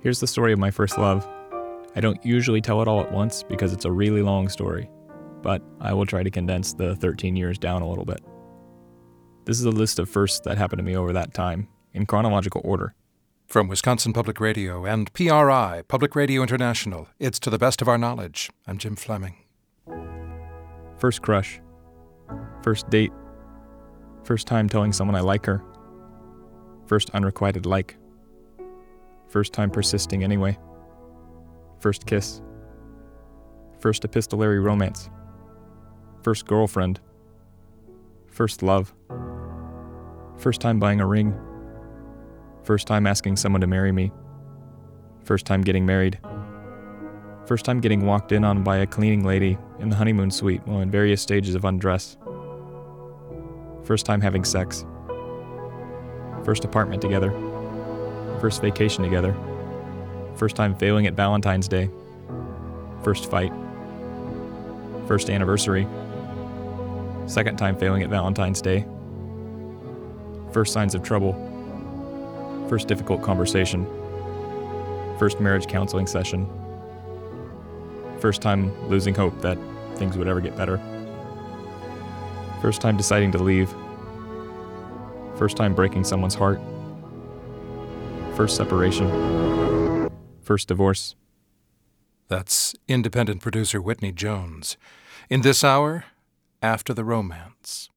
Here's the story of my first love. I don't usually tell it all at once because it's a really long story, but I will try to condense the 13 years down a little bit. This is a list of firsts that happened to me over that time, in chronological order. From Wisconsin Public Radio and PRI, Public Radio International, it's To the Best of Our Knowledge. I'm Jim Fleming. First crush. First date. First time telling someone I like her. First unrequited like. First time persisting anyway. First kiss. First epistolary romance. First girlfriend. First love. First time buying a ring. First time asking someone to marry me. First time getting married. First time getting walked in on by a cleaning lady in the honeymoon suite while in various stages of undress. First time having sex. First apartment together. First vacation together. First time failing at Valentine's Day. First fight. First anniversary. Second time failing at Valentine's Day. First signs of trouble. First difficult conversation. First marriage counseling session. First time losing hope that things would ever get better. First time deciding to leave. First time breaking someone's heart. First separation. First divorce. That's independent producer Whitney Jones. In this hour, After the Romance.